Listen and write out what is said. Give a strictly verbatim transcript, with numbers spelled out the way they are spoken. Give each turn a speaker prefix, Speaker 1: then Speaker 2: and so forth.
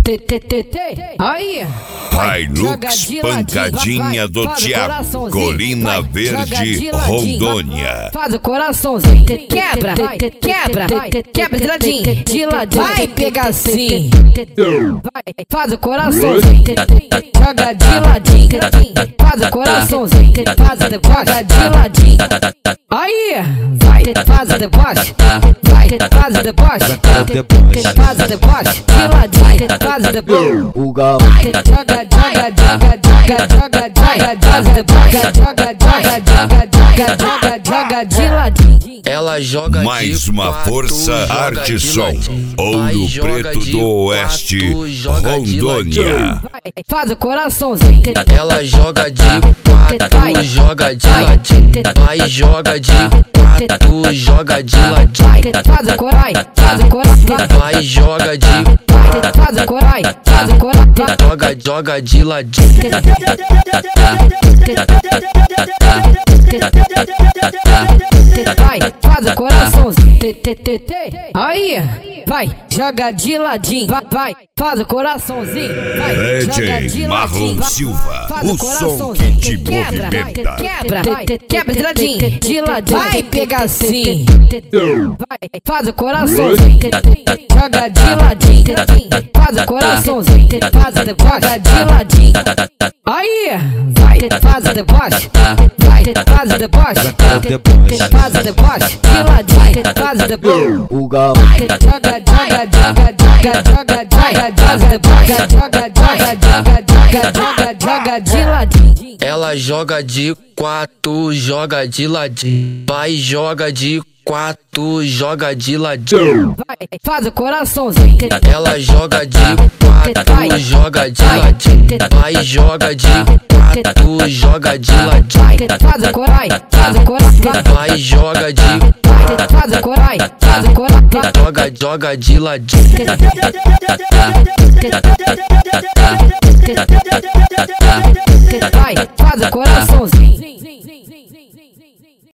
Speaker 1: Aí,
Speaker 2: Hilux pancadinha do Thiago, Colina Verde, Rondônia.
Speaker 1: Faz o coraçãozinho, quebra, quebra, quebra de ladinho, de ladinho. Vai pegar assim, vai, faz o coraçãozinho, joga de ladinho, faz o coraçãozinho, faz o deboche de ladinho. Aí, vai, faz o deboche, vai, faz o deboche, faz o deboche de ladinho, faz o deboche. Joga, joga, joga, joga, joga, joga, joga, joga, joga, joga, joga de ladinho.
Speaker 3: Ela joga
Speaker 2: Mais uma
Speaker 3: quatro,
Speaker 2: força Arte Som, Ouro Preto do Oeste, Rondônia.
Speaker 1: Faz o coraçãozinho.
Speaker 3: Ela joga de quatro, joga de ladinho. Vai, joga de quatro, joga de ladinho.
Speaker 1: Faz o coração, faz o coração.
Speaker 3: Vai, joga de
Speaker 1: faz o coração, faz o coração.
Speaker 3: Joga, joga de ladinho.
Speaker 1: Vai, faz o coraçãozinho. Aí, vai, joga de ladinho. Vai, vai, faz o coraçãozinho. Vai, joga de
Speaker 2: D J Marlon Silva,
Speaker 1: faz
Speaker 2: o som que te movimenta.
Speaker 1: Quebra, quebra de ladinho, de ladinho. Vai pegar assim, vai, faz o coraçãozinho. Joga de ladinho, faz o coraçãozinho, faz o deboche de ladinho. Aí, vai, faz o deboche, vai, faz o deboche, faz o deboche de ladinho, faz o deboche. Joga, joga, joga, joga, joga, joga, joga, deboche, joga, joga, joga, joga, joga, joga de ladinho.
Speaker 3: Ela joga de quatro, joga de ladinho. Vai, joga de quatro, joga de ladinho.
Speaker 1: Vai, faz o coraçãozinho.
Speaker 3: Ela joga de quatro, joga de ladinho. Vai, joga de quatro, joga de ladinho.
Speaker 1: Faz o coração, faz o coração.
Speaker 3: Vai, joga de
Speaker 1: faz o coração, faz o coração.
Speaker 3: joga, joga de ladinho.
Speaker 1: Vai, faz o coraçãozinho.